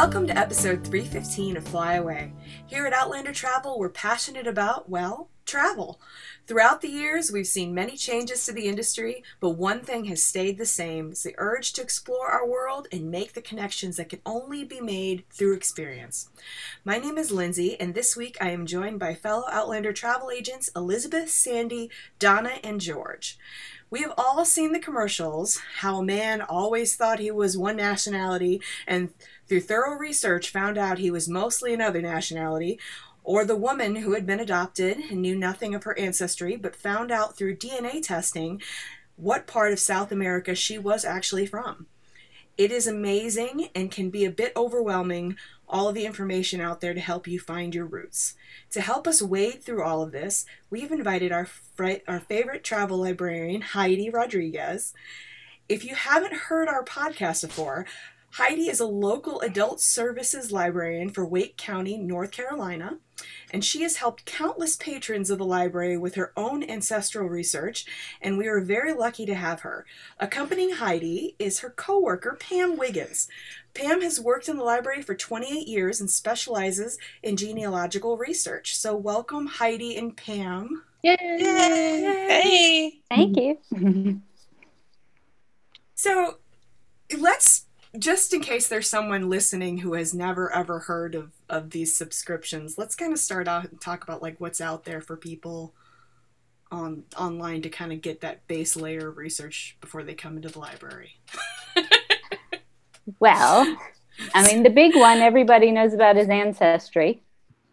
Welcome to episode 315 of Fly Away. Here at Outlander Travel, we're passionate about, well, travel. Throughout the years, we've seen many changes to the industry, but one thing has stayed the same. It's the urge to explore our world and make the connections that can only be made through experience. My name is Lindsay, and this week I am joined by fellow Outlander travel agents Elizabeth, Sandy, Donna, and George. We have all seen the commercials, how a man always thought he was one nationality and through thorough research found out he was mostly another nationality, or the woman who had been adopted and knew nothing of her ancestry but found out through DNA testing what part of South America she was actually from. It is amazing and can be a bit overwhelming, all of the information out there to help you find your roots. To help us wade through all of this, we've invited our favorite travel librarian, Heidi Rodriguez. If you haven't heard our podcast before, Heidi is a local adult services librarian for Wake County, North Carolina, and she has helped countless patrons of the library with her own ancestral research, and we are very lucky to have her. Accompanying Heidi is her co-worker, Pam Wiggins. Pam has worked in the library for 28 years and specializes in genealogical research. So welcome, Heidi and Pam. Yay! Yay! Hey! Thank you. So let's, just in case there's someone listening who has never ever heard of these subscriptions, let's kind of start out and talk about like what's out there for people online to kind of get that base layer of research before they come into the library. Well, I mean, the big one everybody knows about is Ancestry.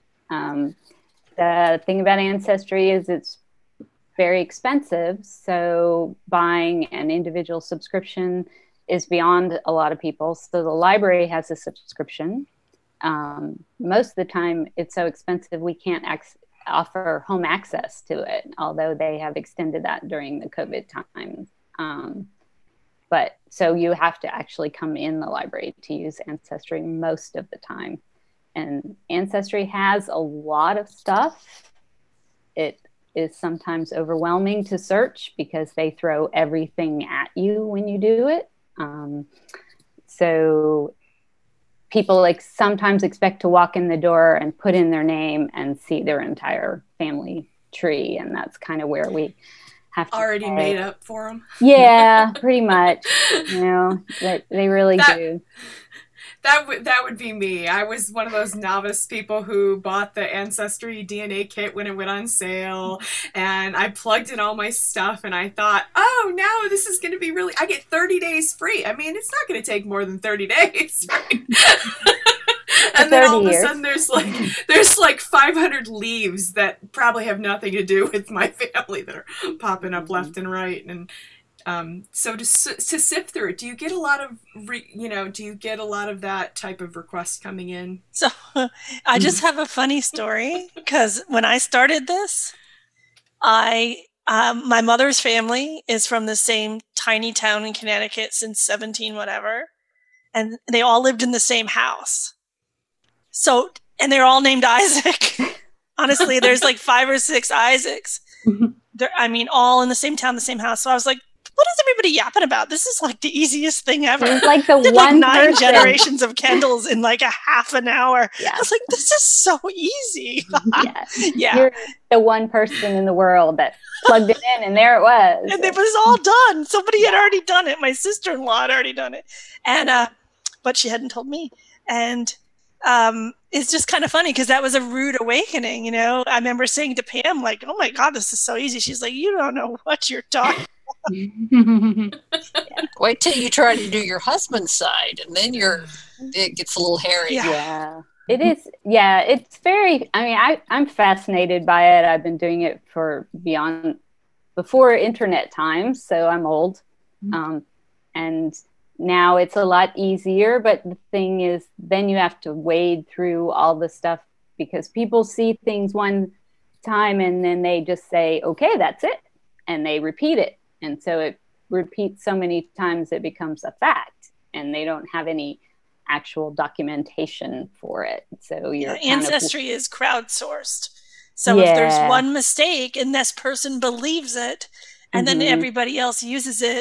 The thing about Ancestry is it's very expensive, so buying an individual subscription is beyond a lot of people. So the library has a subscription. Most of the time, it's so expensive we can't offer home access to it, although they have extended that during the COVID times. But so you have to actually come in the library to use Ancestry most of the time. And Ancestry has a lot of stuff. It is sometimes overwhelming to search because they throw everything at you when you do it. So people sometimes expect to walk in the door and put in their name and see their entire family tree. And that's kind of where we have to already made up for them. Yeah, pretty much. You know, they really do. That would be me. I was one of those novice people who bought the Ancestry DNA kit when it went on sale, and I plugged in all my stuff, and I thought, oh, now this is going to be really, I get 30 days free. I mean, it's not going to take more than 30 days, right? And then all of a sudden there's like 500 leaves that probably have nothing to do with my family that are popping up left and right. And so to sift through it, do you get a lot of that type of request coming in? So I just have a funny story because when I started this, my mother's family is from the same tiny town in Connecticut since 17 whatever, and they all lived in the same house. So, and they're all named Isaac. Honestly, there's like 5 or 6 Isaacs. All in the same town, the same house. So I was like, what is everybody yapping about? This is like the easiest thing ever. It's like the did one like 9 person. generations of Kendalls in like a half an hour. Yeah. I was like, this is so easy. Yeah. You're the one person in the world that plugged it in, and there it was. And it was all done. Somebody had already done it. My sister-in-law had already done it. And but she hadn't told me. And it's just kind of funny because that was a rude awakening, you know. I remember saying to Pam, like, oh my God, this is so easy. She's like, you don't know what you're talking about. Wait till you try to do your husband's side, and then it gets a little hairy. Yeah. It is. Yeah, it's very, I mean, I'm fascinated by it. I've been doing it before internet times, so I'm old. And now it's a lot easier, but the thing is, then you have to wade through all the stuff because people see things one time and then they just say, okay, that's it. And they repeat it. And so it repeats so many times it becomes a fact, and they don't have any actual documentation for it. So your Ancestry is crowdsourced. So if there's one mistake and this person believes it, and then everybody else uses it,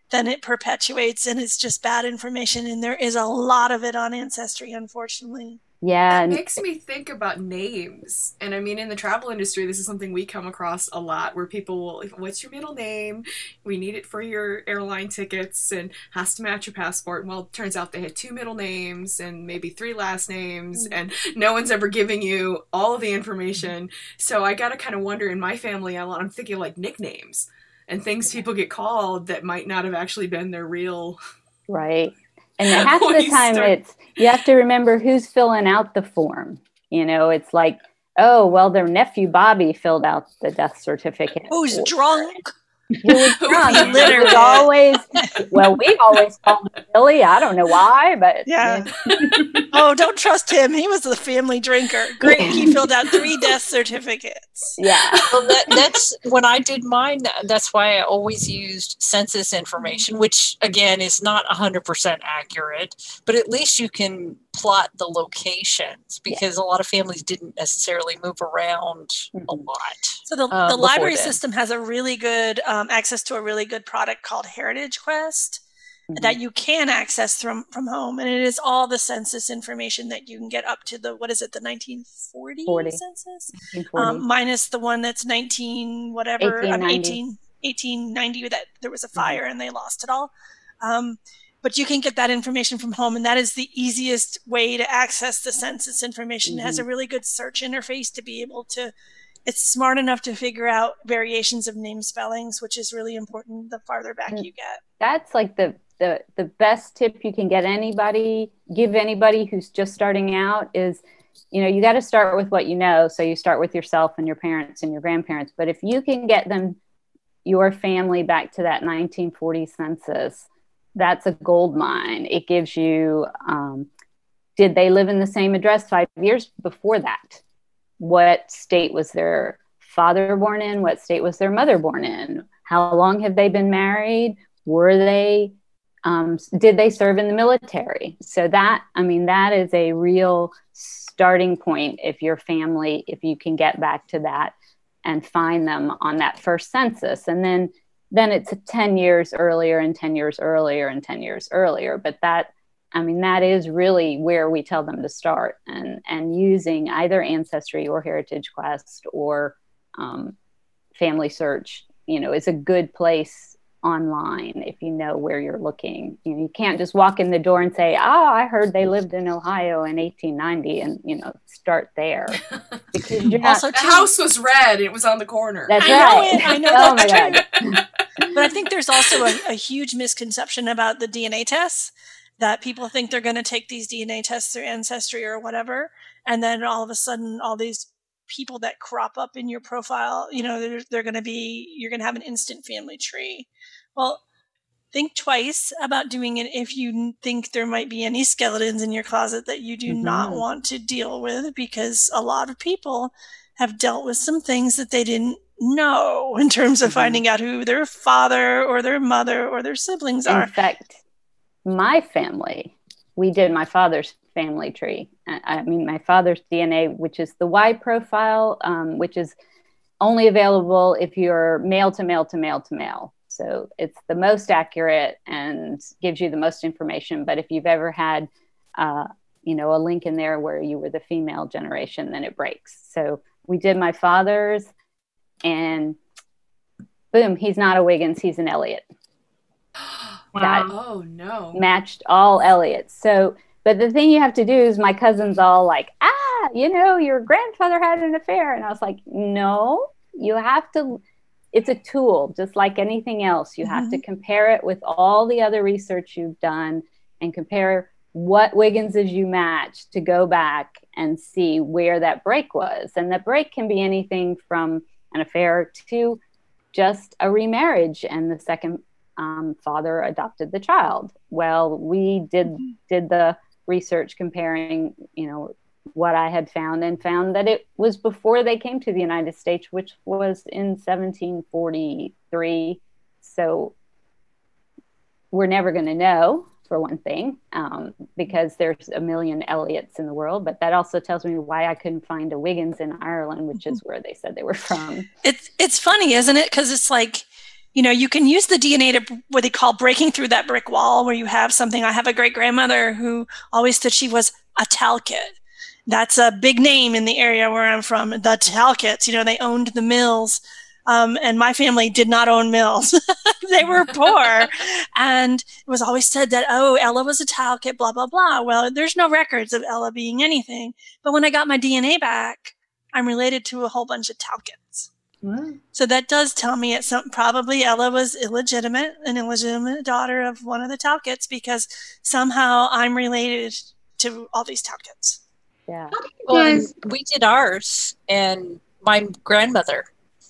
then it perpetuates and it's just bad information. And there is a lot of it on Ancestry, unfortunately. Yeah. It makes me think about names. And I mean, in the travel industry, this is something we come across a lot where people will, what's your middle name? We need it for your airline tickets and has to match your passport. Well, it turns out they had 2 middle names and maybe 3 last names, and no one's ever giving you all of the information. So I got to kind of wonder, in my family, I'm thinking like nicknames and things people get called that might not have actually been their real. Right. And half the time you have to remember who's filling out the form. It's like, oh, well, their nephew Bobby filled out the death certificate. Who's drunk? Who was drunk? Literally always. Well, we've always called him Billy. I don't know why, but yeah. Oh, don't trust him. He was the family drinker. Great, he filled out 3 death certificates. Yeah. Well, that's when I did mine. That's why I always used census information, which again is not 100% accurate, but at least you can plot the locations because a lot of families didn't necessarily move around a lot. So the library system has a really good access to a really good product called Heritage Quest that you can access from home, and it is all the census information that you can get up to the 1940 census, minus the one that's 1890 that there was a fire and they lost it all. But you can get that information from home, and that is the easiest way to access the census information. It has a really good search interface to be able to. It's smart enough to figure out variations of name spellings, which is really important the farther back you get. That's like the best tip you can give anybody who's just starting out is, you got to start with what you know. So you start with yourself and your parents and your grandparents. But if you can get your family back to that 1940 census, that's a gold mine. It gives you, did they live in the same address 5 years before that? What state was their father born in? What state was their mother born in? How long have they been married? Were they, did they serve in the military? So that is a real starting point if you can get back to that and find them on that first census. And then it's 10 years earlier and 10 years earlier and 10 years earlier. But that is really where we tell them to start, and using either Ancestry or Heritage Quest or Family Search, is a good place online if you know where you're looking. You can't just walk in the door and say, I heard they lived in Ohio in 1890 and, start there. Because the house was red. It was on the corner. That's right. I know oh that's my true. God. But I think there's also a huge misconception about the DNA tests, that people think they're going to take these DNA tests through Ancestry or whatever, and then all of a sudden all these people that crop up in your profile, they're going to you're going to have an instant family tree. Well, think twice about doing it if you think there might be any skeletons in your closet that you do not want to deal with, because a lot of people have dealt with some things that they didn't know in terms of finding out who their father or their mother or their siblings are. In fact, my family, we did my father's family tree. My father's DNA, which is the Y profile, which is only available if you're male to male to male to male. So it's the most accurate and gives you the most information. But if you've ever had, a link in there where you were the female generation, then it breaks. So we did my father's, and boom, he's not a Wiggins, he's an Elliott. Wow. Oh no. Matched all Elliots. So, but the thing you have to do is, my cousin's all like, your grandfather had an affair. And I was like, no, you have to, it's a tool, just like anything else. You have to compare it with all the other research you've done and compare what Wigginses you match to go back and see where that break was. And that break can be anything from an affair to just a remarriage, and the second father adopted the child. Well, we did the research comparing, what I had found, and found that it was before they came to the United States, which was in 1743. So we're never going to know, for one thing, because there's a million Elliots in the world. But that also tells me why I couldn't find a Wiggins in Ireland, which is where they said they were from. It's funny, isn't it? Because it's like, you can use the DNA to what they call breaking through that brick wall, where you have something. I have a great grandmother who always said she was a Talcott. That's a big name in the area where I'm from. The Talcotts, they owned the mills. And my family did not own mills. They were poor. And it was always said that, oh, Ella was a Talcott, blah, blah, blah. Well, there's no records of Ella being anything. But when I got my DNA back, I'm related to a whole bunch of Talcotts. What? So that does tell me probably Ella was an illegitimate daughter of one of the Talcotts, because somehow I'm related to all these Talcotts. Yeah. Well, we did ours, and my grandmother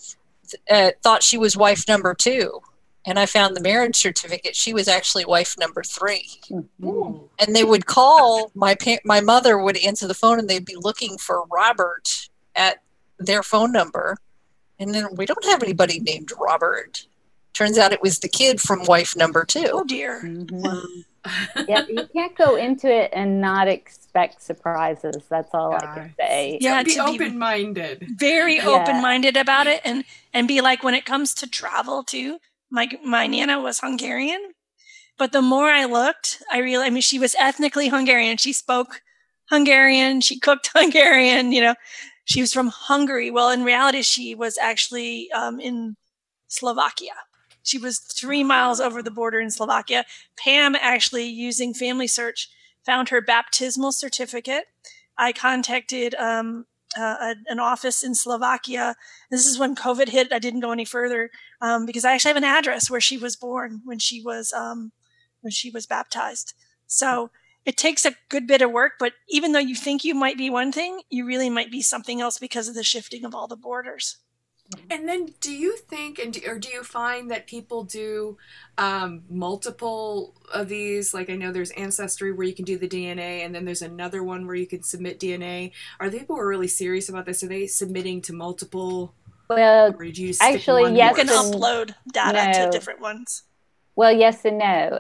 thought she was wife number 2, and I found the marriage certificate. She was actually wife number 3. Mm-hmm. And they would call my mother would answer the phone, and they'd be looking for Robert at their phone number, and then we don't have anybody named Robert. Turns out it was the kid from wife number 2. Oh dear. Mm-hmm. Yeah, you can't go into it and not expect surprises. That's all I can say. Yeah, be open-minded. Very open-minded about it, and be like, when it comes to travel too. My Nana was Hungarian, but the more I looked, I realized, she was ethnically Hungarian. She spoke Hungarian. She cooked Hungarian. She was from Hungary. Well, in reality, she was actually in Slovakia. She was 3 miles over the border in Slovakia. Pam, actually, using Family Search, found her baptismal certificate. I contacted an office in Slovakia. This is when COVID hit. I didn't go any further because I actually have an address where she was born when she was baptized. So it takes a good bit of work, but even though you think you might be one thing, you really might be something else because of the shifting of all the borders. And then do you think, or do you find that people do multiple of these? Like, I know there's Ancestry where you can do the DNA, and then there's another one where you can submit DNA. Are the people who are really serious about this? Are they submitting to multiple? Well, or do you actually, yes. You can upload data to different ones. Well, yes and no.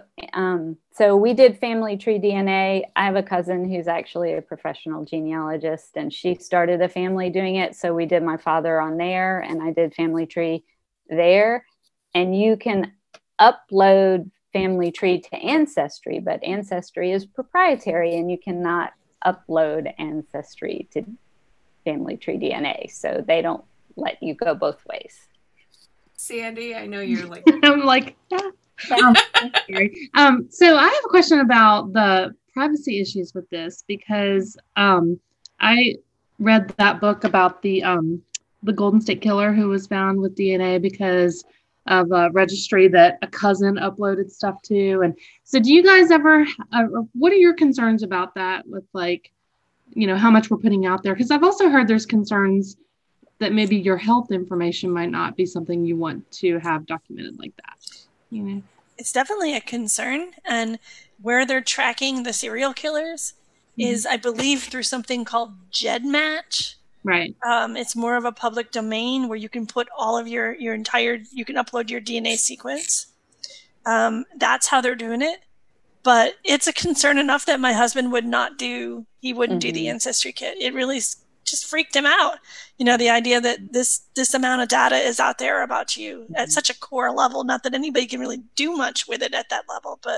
So we did family tree DNA. I have a cousin who's actually a professional genealogist, and she started a family doing it. So we did my father on there, and I did family tree there. And you can upload family tree to Ancestry, but Ancestry is proprietary, and you cannot upload Ancestry to family tree DNA. So they don't let you go both ways. Sandy, I know you're like... I'm like, yeah. So I have a question about the privacy issues with this, because I read that book about the Golden State Killer who was found with DNA because of a registry that a cousin uploaded stuff to. And so do you guys ever, what are your concerns about that with, like, how much we're putting out there? Because I've also heard there's concerns that maybe your health information might not be something you want to have documented like that. It's definitely a concern, and where they're tracking the serial killers is, I believe, through something called GEDmatch. Right. It's more of a public domain where you can put all of your entire, you can upload your DNA sequence. That's how they're doing it. But it's a concern enough that my husband wouldn't do the Ancestry kit. It really just freaked him out. The idea that this amount of data is out there about you at such a core level. Not that anybody can really do much with it at that level, but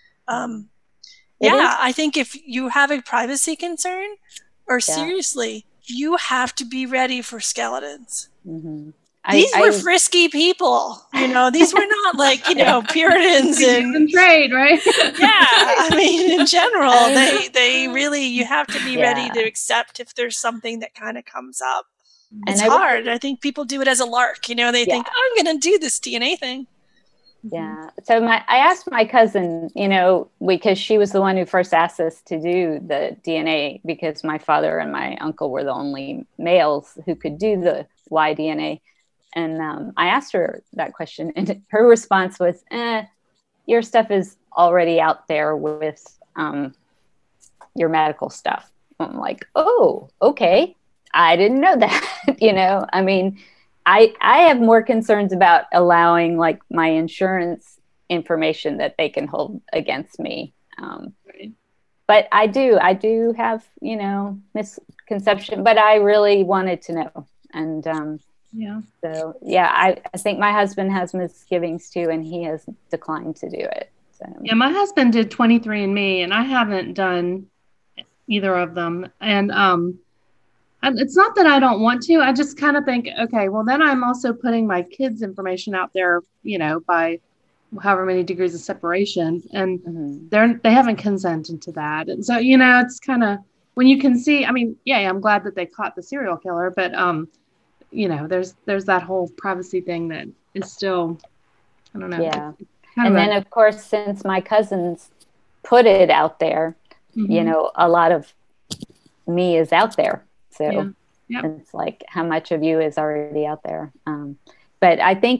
I think if you have a privacy concern, or seriously, you have to be ready for skeletons. Mm-hmm. These were frisky people, these were not like, Puritans and trade, right? Yeah. In general, they really, you have to be ready to accept if there's something that kind of comes up. It's hard. I think people do it as a lark, they think, I'm going to do this DNA thing. Yeah. So I asked my cousin, because she was the one who first asked us to do the DNA, because my father and my uncle were the only males who could do the Y DNA. And I asked her that question, and her response was, your stuff is already out there with your medical stuff. I'm like, oh, okay. I didn't know that. I have more concerns about allowing, like, my insurance information that they can hold against me. But I do have, misconception, but I really wanted to know. And Yeah. So yeah, I think my husband has misgivings too, and he has declined to do it. So Yeah, my husband did 23andMe, and I haven't done either of them. And it's not that I don't want to. I just kind of think, okay, well, then I'm also putting my kids' information out there, by however many degrees of separation, and they haven't consented to that. And so, it's kind of, when you can see, I mean, yeah, I'm glad that they caught the serial killer, but there's that whole privacy thing that is still, I don't know. Yeah. And then of course, since my cousins put it out there, a lot of me is out there. So it's like, how much of you is already out there? But I think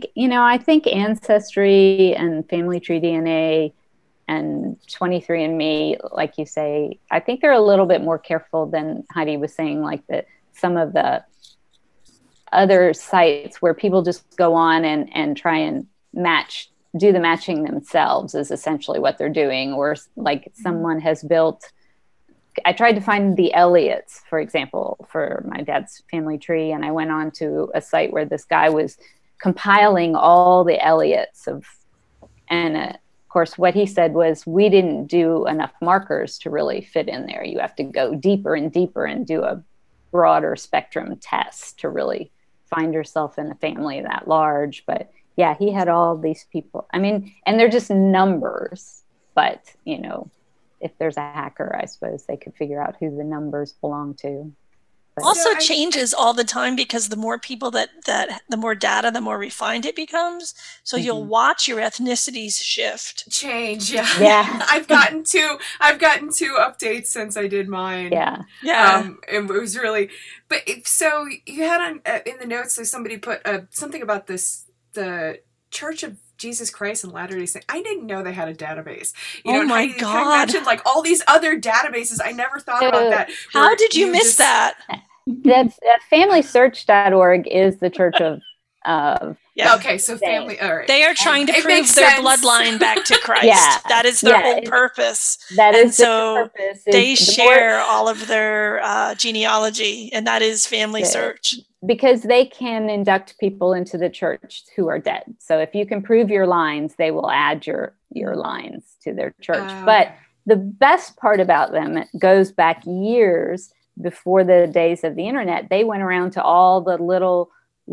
Ancestry and Family Tree DNA and 23andMe, like you say, I think they're a little bit more careful than Heidi was saying, like that some of the other sites where people just go on and try and do the matching themselves is essentially what they're doing. Or like someone has built, I tried to find the Elliots, for example, for my dad's family tree. And I went on to a site where this guy was compiling all the Elliots and of course, what he said was, we didn't do enough markers to really fit in there. You have to go deeper and deeper and do a broader spectrum test to really find yourself in a family that large. But yeah, he had all these people. I mean, and they're just numbers, but if there's a hacker, I suppose they could figure out who the numbers belong to. But also changes all the time, because the more people that the more data, the more refined it becomes. So you'll watch your ethnicities change. Yeah. Yeah. I've gotten two updates since I did mine. Yeah. Yeah. And it was really, but so you had in the notes, so somebody put something about the Church of Jesus Christ and Latter-day Saints. I didn't know they had a database. Oh my God. I mentioned like all these other databases. I never thought about that. How did you miss that? That's FamilySearch.org is the Church of Yeah. Okay, so family. All right. They are trying to prove their bloodline back to Christ. Yeah. That is their whole purpose. That and is so their purpose. they share all of their genealogy, and that is FamilySearch. Because they can induct people into the church who are dead. So if you can prove your lines, they will add your lines to their church. But the best part about them, it goes back years before the days of the internet. They went around to all the little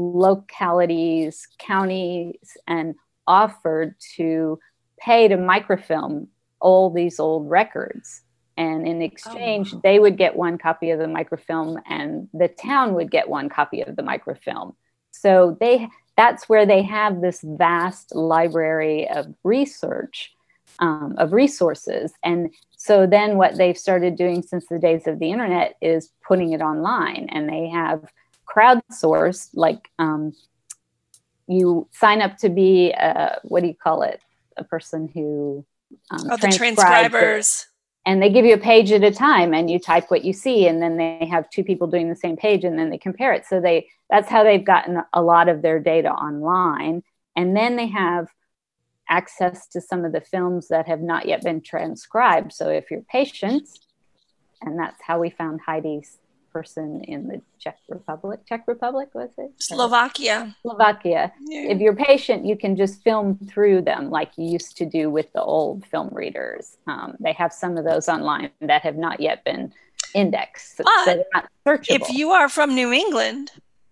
localities, counties, and offered to pay to microfilm all these old records. And in exchange, they would get one copy of the microfilm and the town would get one copy of the microfilm. So that's where they have this vast library of research, of resources. And so then what they've started doing since the days of the internet is putting it online. And they have crowdsourced, like you sign up to be, a person who the transcribers. And they give you a page at a time and you type what you see, and then they have two people doing the same page and then they compare it. So that's how they've gotten a lot of their data online. And then they have access to some of the films that have not yet been transcribed. So if you're patient, and that's how we found Heidi's person in the Czech Republic, was it? Slovakia. Yeah. If you're patient, you can just film through them like you used to do with the old film readers. They have some of those online that have not yet been indexed. But so they're not searchable. If you are from New England,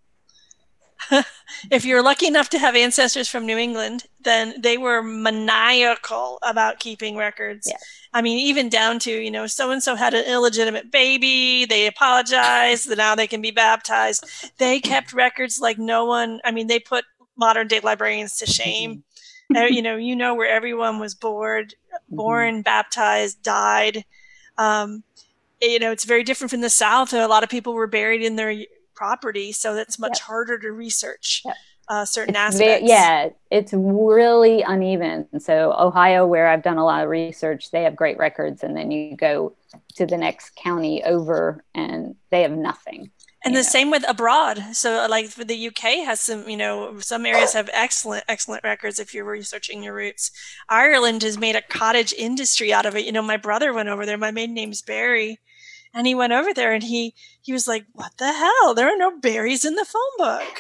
if you're lucky enough to have ancestors from New England, then they were maniacal about keeping records. Yeah. I mean, even down to, so-and-so had an illegitimate baby. They apologized. Now they can be baptized. They kept records like no one. I mean, they put modern day librarians to shame. Where everyone was born, baptized, died. It's very different from the South. A lot of people were buried in their property, so that's much harder to research certain aspects. It's really uneven. So Ohio, where I've done a lot of research, they have great records, and then you go to the next county over and they have nothing. And the same with abroad. So like for the UK has some areas have excellent records if you're researching your roots. Ireland has made a cottage industry out of it. My brother went over there. My maiden name's Barry. And he went over there and he was like, what the hell? There are no berries in the phone book.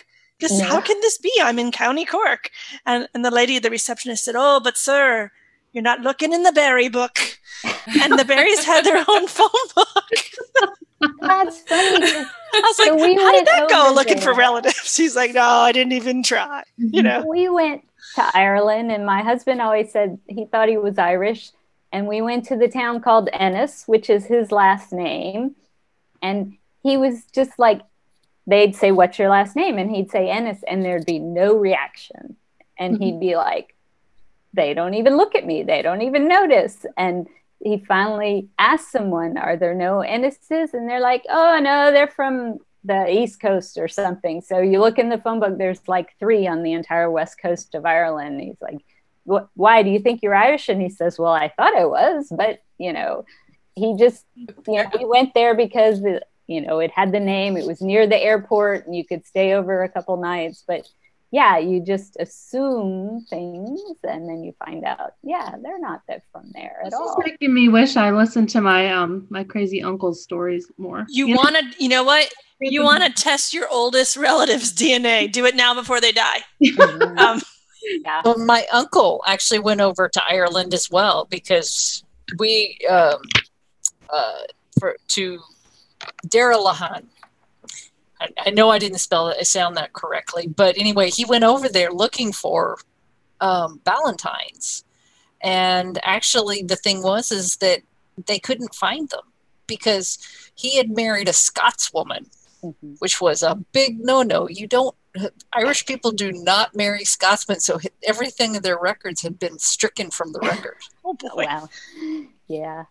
Because No. how can this be? I'm in County Cork. And the lady, the receptionist said, oh, but sir, you're not looking in the Barry book. And the Barrys had their own phone book. That's funny. I was like, So we how did went that go over looking for there. relatives? She's like, no, I didn't even try. You know, We went to Ireland, and my husband always said he thought he was Irish. And we went to the town called Ennis, which is his last name. And he was just like, they'd say, what's your last name? And he'd say Ennis, and there'd be no reaction. And he'd be like, they don't even look at me. They don't even notice. And he finally asked someone, are there no Ennises? And they're like, oh, no, they're from the East Coast or something. So you look in the phone book, there's like 3 on the entire West Coast of Ireland. And he's like, why do you think you're Irish? And he says, well, I thought I was, but, you know, he just, you know, we went there because, you know, it had the name, it was near the airport, and you could stay over a couple nights. But yeah, you just assume things, and then you find out, yeah, they're not that from there at all. It's making me wish I listened to my my crazy uncle's stories more. you want to, you know what? You want to test your oldest relative's DNA. Do it now before they die. Yeah. Well, my uncle actually went over to Ireland as well, because we to Derrelahan. I know I didn't sound that correctly, but anyway, he went over there looking for Valentines, and actually the thing is that they couldn't find them because he had married a Scotswoman, which was a big no-no. Irish people do not marry Scotsmen, so everything in their records had been stricken from the record. Oh boy. Wow. Yeah.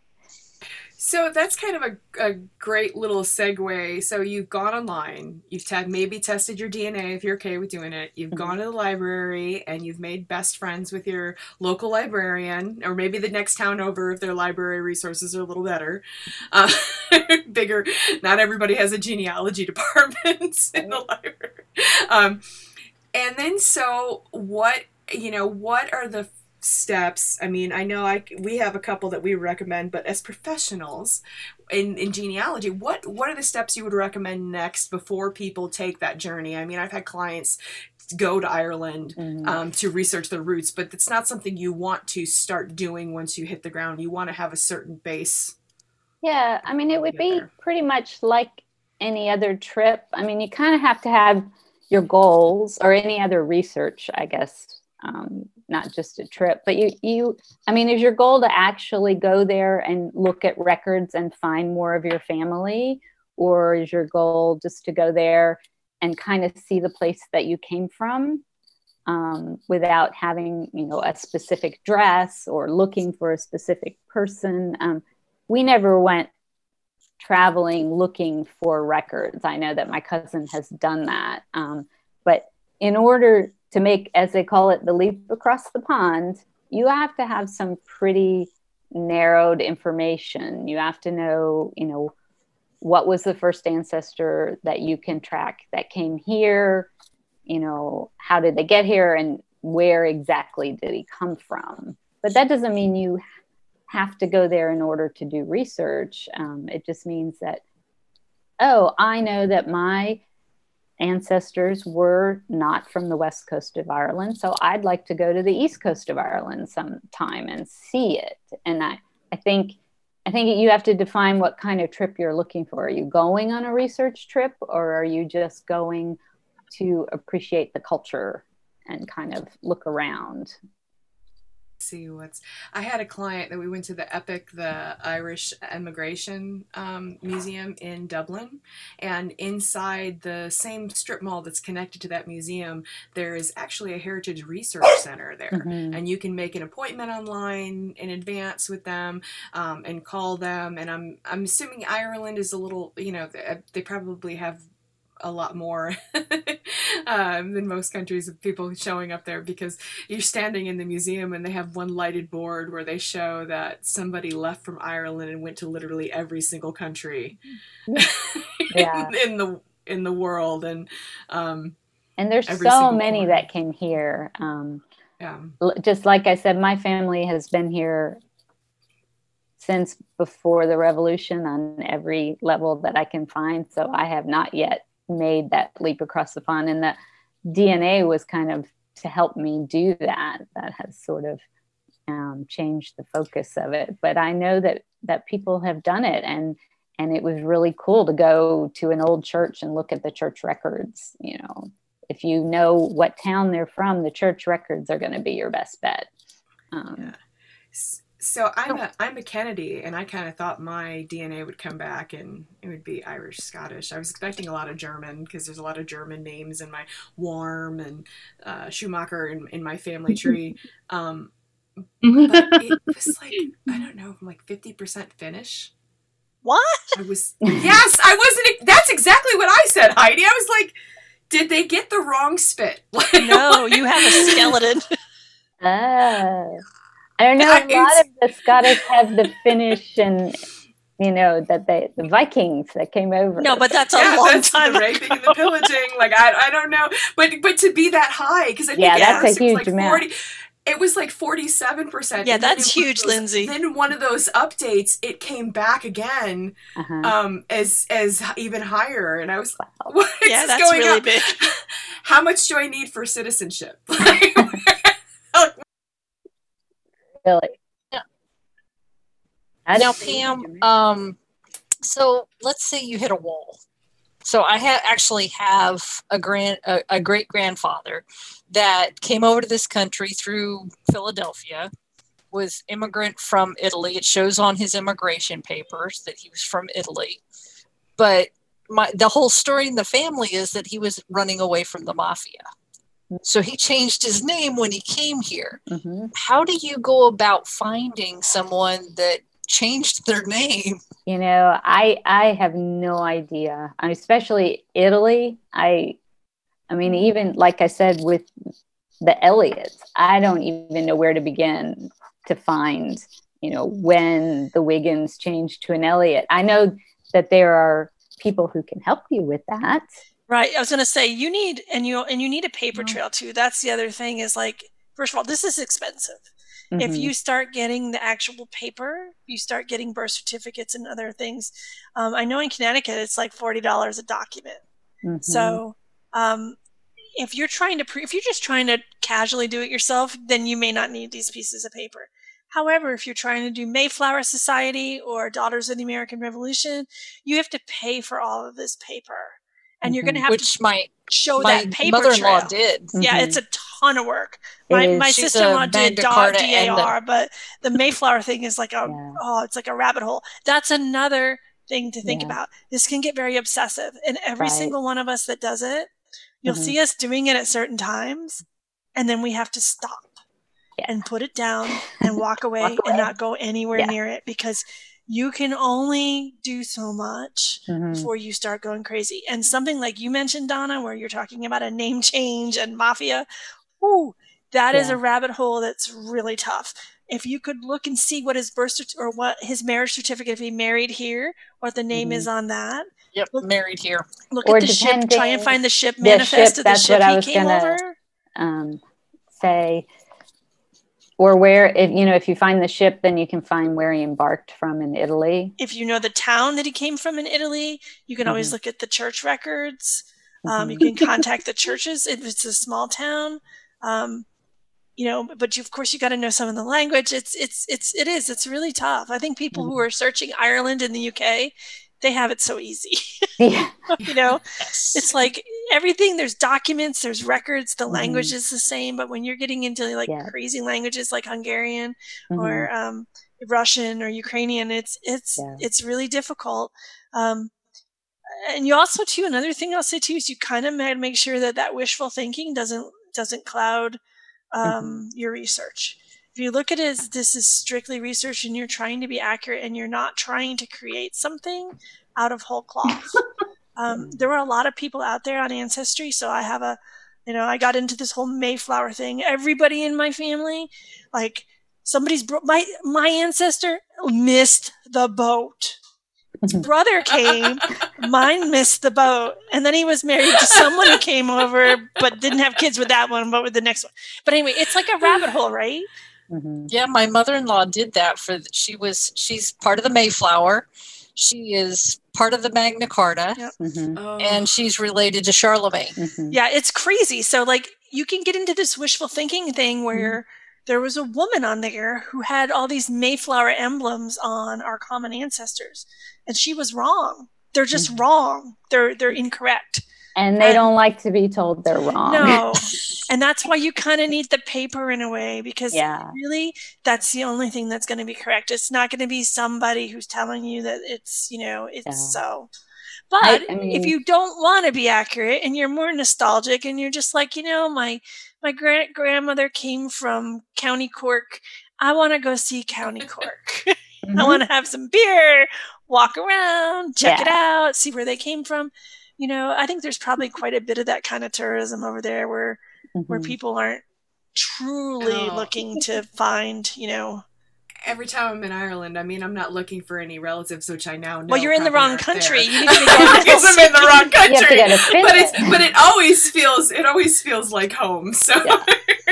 So that's kind of a great little segue. So you've gone online, you've maybe tested your DNA if you're okay with doing it. You've gone to the library and you've made best friends with your local librarian, or maybe the next town over if their library resources are a little better. Bigger. Not everybody has a genealogy department in the library. And then so what are the steps? I mean, I know we have a couple that we recommend, but as professionals in genealogy, what are the steps you would recommend next before people take that journey? I mean, I've had clients go to Ireland to research their roots, but it's not something you want to start doing once you hit the ground. You want to have a certain base. Yeah, I mean, it would be pretty much like any other trip. I mean, you kind of have to have your goals, or any other research, I guess. Not just a trip, but I mean, is your goal to actually go there and look at records and find more of your family? Or is your goal just to go there and kind of see the place that you came from, without having, you know, a specific dress or looking for a specific person? We never went traveling looking for records. I know that my cousin has done that. But in order to make, as they call it, the leap across the pond, you have to have some pretty narrowed information. You have to know, you know, what was the first ancestor that you can track that came here, you know, how did they get here, and where exactly did he come from? But that doesn't mean you have to go there in order to do research. It just means that, oh, I know that my ancestors were not from the West Coast of Ireland, so I'd like to go to the East Coast of Ireland sometime and see it. And I think you have to define what kind of trip you're looking for. Are you going on a research trip, or are you just going to appreciate the culture and kind of look around? I had a client that we went to the Irish Immigration Museum in Dublin, and inside the same strip mall that's connected to that museum, there is actually a heritage research center there, and you can make an appointment online in advance with them, and call them. And I'm assuming Ireland is a little, you know, they probably have a lot more than most countries of people showing up there, because you're standing in the museum and they have one lighted board where they show that somebody left from Ireland and went to literally every single country in the world. And there's so many that came here. Just like I said, my family has been here since before the revolution on every level that I can find. So I have not yet made that leap across the pond. And DNA was kind of to help me do that. That has sort of changed the focus of it. But I know that people have done it, and it was really cool to go to an old church and look at the church records. You know, if you know what town they're from, the church records are going to be your best bet. Yeah. So I'm a Kennedy, and I kind of thought my DNA would come back and it would be Irish, Scottish. I was expecting a lot of German because there's a lot of German names in my Warm and Schumacher in my family tree. But it was like, I don't know, like 50% Finnish. What? Yes, I wasn't. That's exactly what I said, Heidi. I was like, did they get the wrong spit? No, you have a skeleton. I don't know. A lot of the Scottish have the Finnish, and you know that the Vikings that came over. No, but that's a long time. The raping and the pillaging. Like I don't know, but to be that high, because I think that's a huge amount. It was like 47%. Yeah, that's huge, Lindsay. Then one of those updates, it came back again as even higher, and I was like, "What is this that's going really up? big. How much do I need for citizenship?" Really? Yeah. Now, Pam, so let's say you hit a wall. So I actually have a great grandfather that came over to this country through Philadelphia, was immigrant from Italy. It shows on his immigration papers that he was from Italy. But the whole story in the family is that he was running away from the mafia. So he changed his name when he came here. Mm-hmm. How do you go about finding someone that changed their name? You know, I have no idea. Especially Italy. I mean, even like I said with the Elliots, I don't even know where to begin to find, you know, when the Wiggins changed to an Elliot. I know that there are people who can help you with that. Right. I was going to say you need a paper trail too. That's the other thing is like, first of all, this is expensive. Mm-hmm. If you start getting the actual paper, you start getting birth certificates and other things. I know in Connecticut, it's like $40 a document. Mm-hmm. So, if you're just trying to casually do it yourself, then you may not need these pieces of paper. However, if you're trying to do Mayflower Society or Daughters of the American Revolution, you have to pay for all of this paper. And you're going to have to show that paper mother-in-law trail. did. Yeah, it's a ton of work. My sister-in-law did DAR, but the Mayflower thing is like it's like a rabbit hole. That's another thing to think about. This can get very obsessive. And every single one of us that does it, you'll see us doing it at certain times, and then we have to stop and put it down and walk away and not go anywhere near it, because you can only do so much before you start going crazy. And something like you mentioned, Donna, where you're talking about a name change and mafia, that is a rabbit hole that's really tough. If you could look and see what his or what his marriage certificate, if he married here, what the name is on that. Yep, married here. Look at the ship. Try and find the ship manifest of the ship he came over. Say. Or where, if you find the ship, then you can find where he embarked from in Italy. If you know the town that he came from in Italy, you can always look at the church records. You can contact the churches if it's a small town. But of course you got to know some of the language. It's really tough. I think people who are searching Ireland and the UK, they have it so easy. It's like everything, there's documents, there's records, the language is the same, but when you're getting into like crazy languages like Hungarian or Russian or Ukrainian, it's really difficult. And you also too, another thing I'll say too is you kind of make sure that wishful thinking doesn't cloud your research. If you look at it as this is strictly research and you're trying to be accurate and you're not trying to create something out of whole cloth. There were a lot of people out there on Ancestry. So I have I got into this whole Mayflower thing. Everybody in my family, like my ancestor missed the boat. His brother came, mine missed the boat. And then he was married to someone who came over, but didn't have kids with that one, but with the next one. But anyway, it's like a rabbit hole, right? Mm-hmm. Yeah, my mother-in-law did that she's part of the Mayflower. She is part of the Magna Carta, Yep. Mhm. Oh. and she's related to Charlemagne. Mhm. Yeah, it's crazy. So like you can get into this wishful thinking thing where there was a woman on there who had all these Mayflower emblems on our common ancestors, and she was wrong. They're just wrong. They're incorrect. And they And- don't like to be told they're wrong. No. And that's why you kind of need the paper in a way, because Yeah. really that's the only thing that's going to be correct. It's not going to be somebody who's telling you that it's, it's Yeah. so. But I mean- if you don't want to be accurate and you're more nostalgic and you're just like, my grandmother came from County Cork, I want to go see County Cork. I Mhm. want to have some beer, walk around, check Yeah. it out, see where they came from. I think there's probably quite a bit of that kind of tourism over there where Mhm. people aren't truly Oh. looking to find, Every time I'm in Ireland, I mean, I'm not looking for any relatives, which I now know. well, you're in the probably wrong aren't country. there. You need to go Because I'm in the wrong You have to country. go to Finland. But it always feels like home. So Yeah.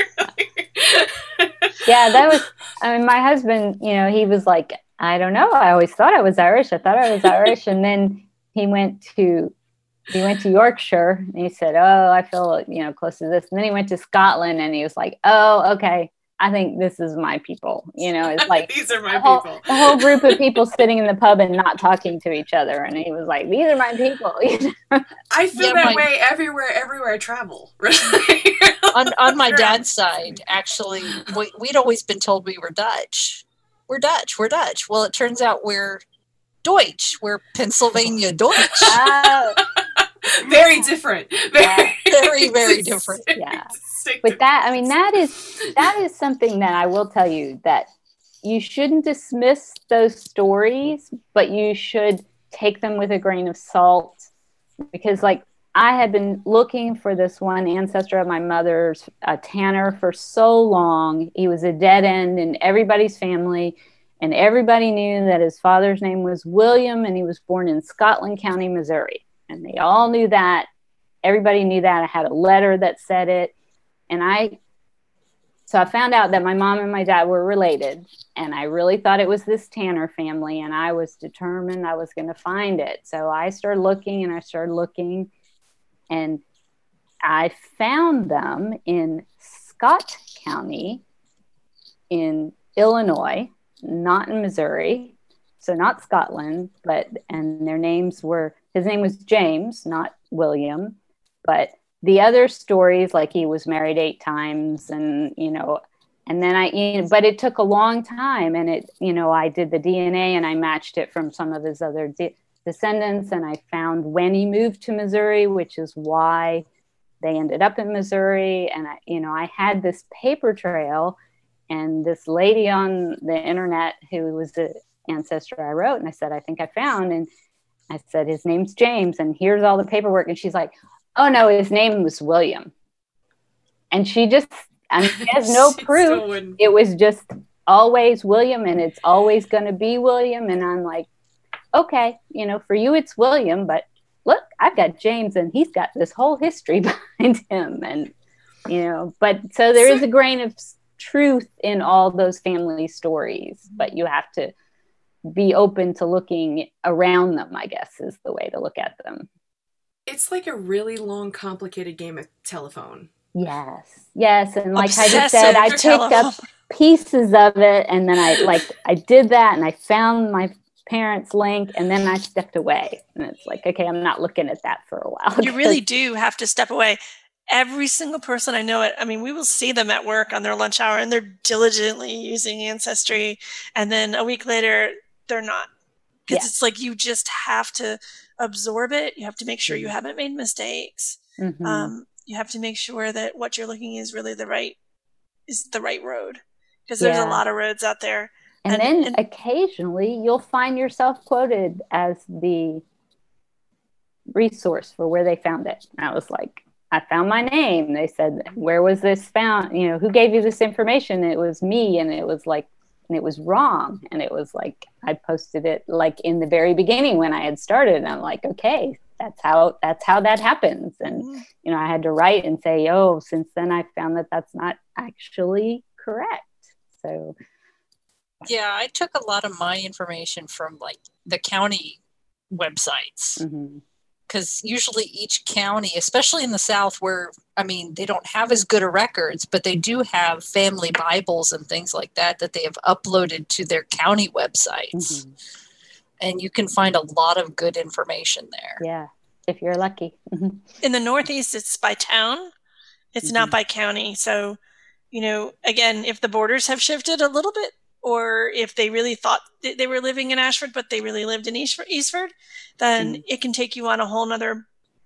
Yeah, that was, my husband, he was like, I don't know. I always thought I was Irish. And then he went to Yorkshire and he said, oh, I feel, close to this. And then he went to Scotland and he was like, oh, okay, I think this is my people. It's like these are my a whole, people. a whole group of people sitting in the pub and not talking to each other. And he was like, these are my people. I feel Yeah, that way everywhere I travel. On my dad's side, actually, we'd always been told we were Dutch. We're Dutch. Well, it turns out we're Deutsch. We're Pennsylvania Deutsch. Very different. Very, very different. Yeah. But that is something that I will tell you, that you shouldn't dismiss those stories, but you should take them with a grain of salt, because like I had been looking for this one ancestor of my mother's, a tanner, for so long. He was a dead end in everybody's family, and everybody knew that his father's name was William, and he was born in Scotland County, Missouri. And they all knew that. Everybody knew that. I had a letter that said it. And so I found out that my mom and my dad were related, and I really thought it was this Tanner family, and I was determined I was going to find it. So I started looking, and I found them in Scott County in Illinois, not in Missouri. So not Scotland, and their names were, his name was James, not William, but the other stories, like he was married 8 times and then but it took a long time, and I did the DNA and I matched it from some of his other descendants, and I found when he moved to Missouri, which is why they ended up in Missouri. And I had this paper trail, and this lady on the internet who was the ancestor I wrote, and I said, I think I found, and I said, his name's James, and here's all the paperwork. And she's like, oh no, his name was William. And she has no proof. It was just always William, and it's always going to be William. And I'm like, okay, for you it's William, but look, I've got James, and he's got this whole history behind him. And, but so there is a grain of truth in all those family stories, but you have to be open to looking around them, I guess, is the way to look at them. It's like a really long, complicated game of telephone. Yes. And like I just Obsessive said, I picked up pieces of it, and then I did that, and I found my parents' link, and then I stepped away. And it's like, okay, I'm not looking at that for a while. You really do have to step away. Every single person I know, we will see them at work on their lunch hour, and they're diligently using Ancestry, and then a week later, they're not. Because it's like you just have to absorb it. You have to make sure you haven't made mistakes. Mm-hmm. You have to make sure that what you're looking is really the right road. Because there's a lot of roads out there. And then occasionally you'll find yourself quoted as the resource for where they found it. And I was like, I found my name. They said, where was this found? Who gave you this information? It was me. And it was like, and it was wrong. And it was like, I posted it like in the very beginning when I had started. And I'm like, okay, that's how that happens. And, I had to write and say, oh, since then I found that that's not actually correct. So. Yeah, I took a lot of my information from like the county websites. Mm-hmm. Because usually each county, especially in the South where, I mean, they don't have as good a records, but they do have family Bibles and things like that they have uploaded to their county websites. Mm-hmm. And you can find a lot of good information there. Yeah, if you're lucky. Mm-hmm. In the Northeast, it's by town. It's not by county. So, again, if the borders have shifted a little bit, or if they really thought they were living in Ashford, but they really lived in Eastford, then it can take you on a whole nother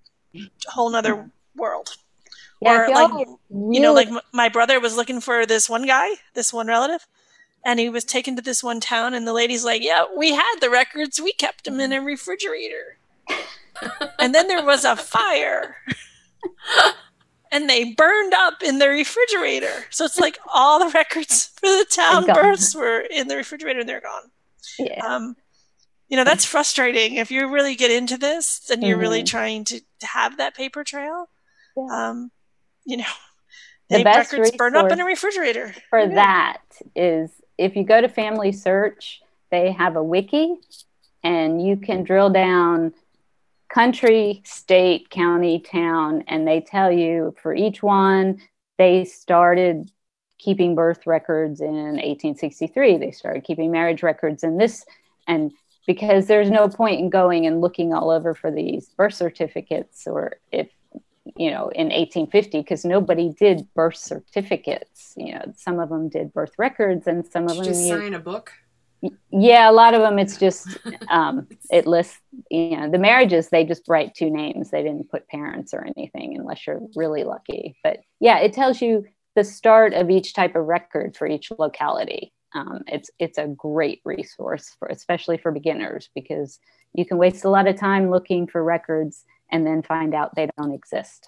world. Yeah, or like my brother was looking for this one relative, and he was taken to this one town, and the lady's like, yeah, we had the records. We kept them in a refrigerator. And then there was a fire. And they burned up in the refrigerator. So it's like all the records for the town births were in the refrigerator and they're gone. Yeah. That's frustrating. If you really get into this and you're really trying to have that paper trail, the best records burn up in a refrigerator. For that is if you go to Family Search, they have a wiki and you can drill down country, state, county, town, and they tell you for each one, they started keeping birth records in 1863. They started keeping marriage records in this. And because there's no point in going and looking all over for these birth certificates, or if, in 1850, because nobody did birth certificates. Some of them did birth records and some of them just sign a book. Yeah, a lot of them, it's just, it lists, the marriages, they just write two names. They didn't put parents or anything unless you're really lucky. But yeah, it tells you the start of each type of record for each locality. It's a great resource especially for beginners, because you can waste a lot of time looking for records and then find out they don't exist.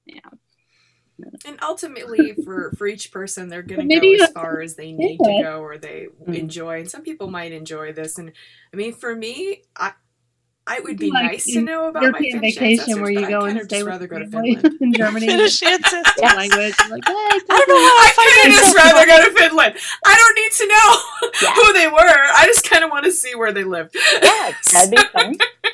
And ultimately, for each person, they're going to go as far as they need to go or they enjoy. And some people might enjoy this. And I mean, for me, I would be nice to know about my Finnish vacation where you go and stay with Finland in Germany. Finnish ancestry language. Like, hey, I don't know why I kind of just rather go to Finland. I don't need to know who they were. I just kind of want to see where they lived. Yeah, that'd be fun.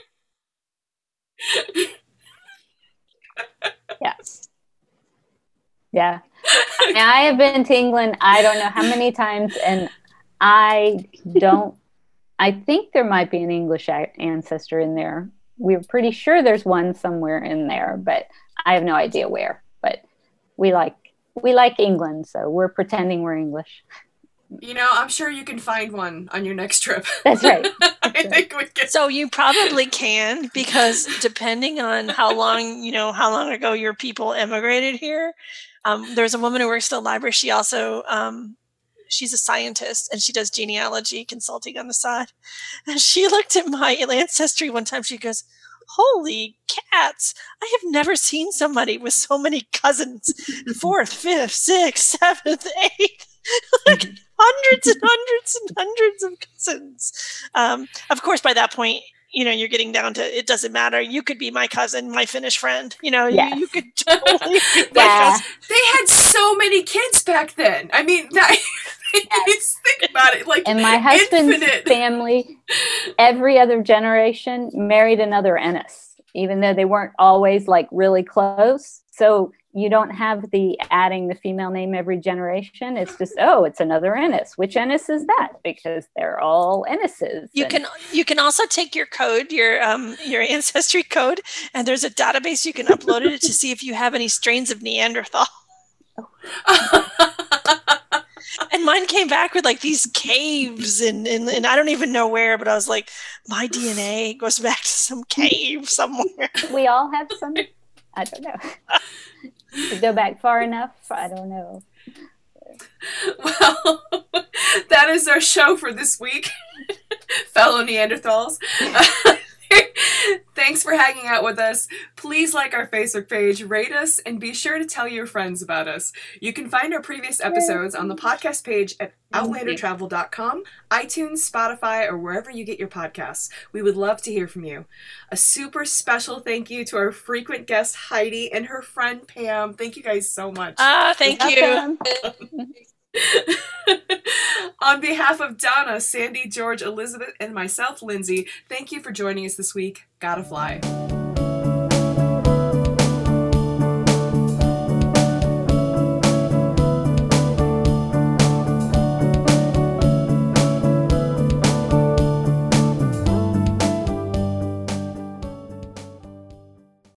Yes. Yeah. I have been to England, I don't know how many times, and I think there might be an English ancestor in there. We're pretty sure there's one somewhere in there, but I have no idea where. But we like England, so we're pretending we're English. I'm sure you can find one on your next trip. That's right. I think we can. So you probably can, because depending on how long ago your people emigrated here, there's a woman who works at the library. She also, she's a scientist and she does genealogy consulting on the side. And she looked at my ancestry one time. She goes, holy cats, I have never seen somebody with so many cousins. 4th, 5th, 6th, 7th, 8th. Like hundreds and hundreds and hundreds of cousins. Of course, by that point, you're getting down to, it doesn't matter. You could be my cousin, my Finnish friend. Yes. You could totally be my cousin. They had so many kids back then. I mean, think about it. Like, and my husband's family, every other generation married another Ennis, even though they weren't always like really close. So you don't have the adding the female name every generation. It's just, it's another Ennis. Which Ennis is that? Because they're all Ennises. You can also take your code, your ancestry code, and there's a database you can upload it to see if you have any strains of Neanderthal. And mine came back with like these caves and I don't even know where, but I was like, my DNA goes back to some cave somewhere. We all have some. I don't know. To go back far enough, I don't know. Well, that is our show for this week, fellow Neanderthals. Thanks for hanging out with us. Please like our Facebook page, rate us, and be sure to tell your friends about us. You can find our previous episodes on the podcast page at outlandertravel.com, iTunes, Spotify, or wherever you get your podcasts. We would love to hear from you. A super special thank you to our frequent guest, Heidi, and her friend, Pam. Thank you guys so much. Thank you. On On behalf of Donna, Sandy, George, Elizabeth, and myself, Lindsay, thank you for joining us this week. Gotta fly.